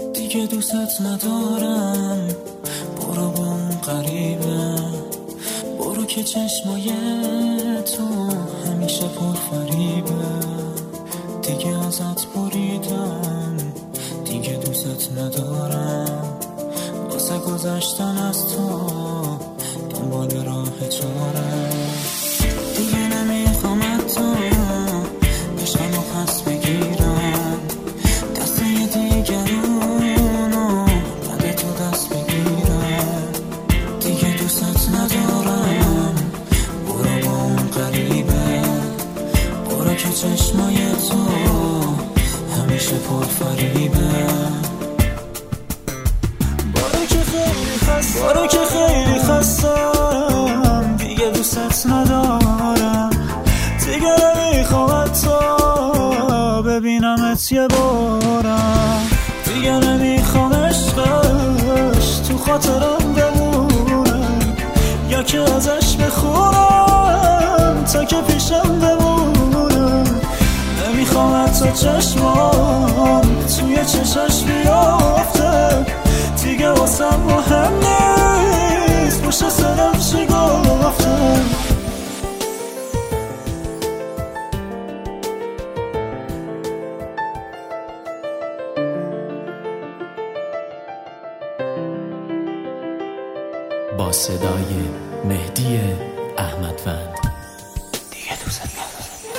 دیگه دوست ندارم، برو با اون غریبه، برو که چشمای تو همیشه پرفریبه. دیگه ازت بریدم، دیگه دوست ندارم، واسه گذشتن از تو دنبال راه چاره. دیگه نمیخوام تو عشقمو پس بگیرم، دست یه دیگرونو بعد تو دست بگیرم. دیگه دوست ندارم، برو با اون غریبه، برو که چشمای تو همیشه پرفریبه. برو که خیلی خستم، دیگه دوست ندارم، دیگه نمیخوام تو ببینمت یه بارم. دیگه نمیخوام عشقش تو خاطرم بمونه، یا که ازش بخونم تا که پیشم بمونه. نمیخوام حتی چشمام توی چشش بیافته، دیگه واسم مهم نیست پشت سرم چی گفته. با صدای مهدی احمدوند. دیگه دوست ندارم.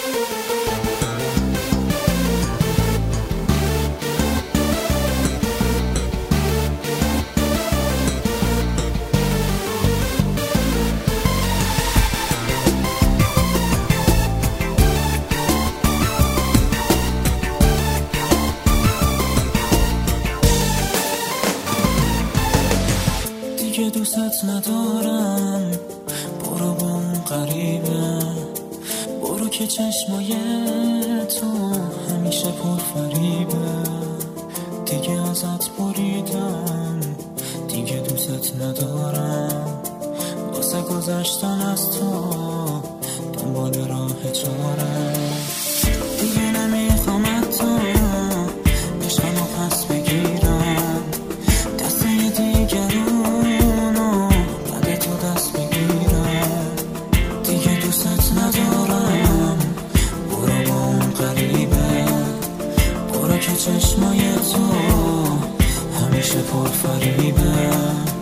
دیگه دوست ندارم، برو با اون غریبه، برو که چشمای تو همیشه پرفریبه. دیگه ازت بریدم، دیگه دوست ندارم، واسه گذشتن از تو دنبال راه چاره. دیگه نمیخوام تو عشقمو پس بگیرم، دست یه دیگرونو بعد تو دست بگیرم. دیگه دوست ندارم، برو با اون غریبه، برو که چشمای تو همیشه پرفریبه.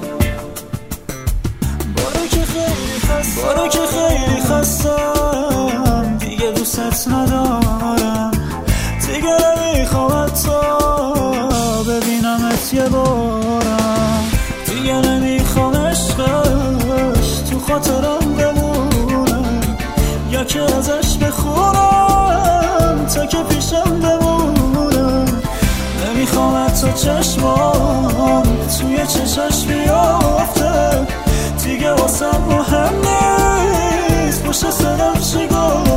برو که خیلی خستم، دیگه دوست ندارم، دیگه نمیخوام تو ببینمت یه بارم. دیگه نمیخوام عشقش تو خاطرم بمونه، یا که ازش بخونم تا که پیشم بمونه. نمیخوام حتی چشمام توی چشش بیافته، دیگه واسم مهم نیست پشت سرم چی گفته.